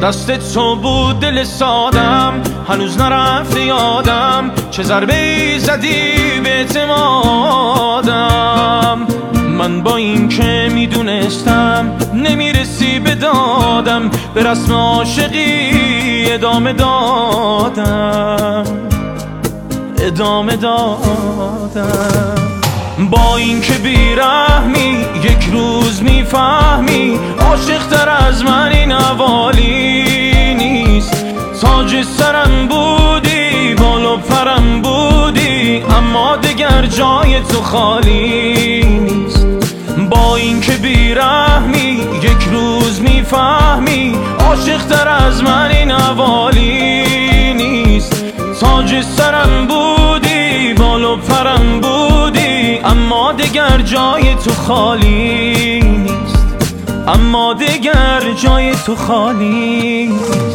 دست تو بود دل سادم، هنوز نرفته یادم چه ضربه‌ای زدی به اعتمادم. من با این که میدونستم نمیرسی به دادم، به رسم عاشقی ادامه دادم. با این که بیرحمی یک روز میفهمی عاشق تر از من این حوالی نیست. تاج سرم بودی بال و پرم بودی، اما دگر جای تو خالی نیست. با این که بیرحمی یک روز میفهمی عاشق تر از من این حوالی نیست. تاج سرم بودی بال و پرم بودی، اما دگر جای تو خالی نیست. اما دگر جای تو خالی نیست.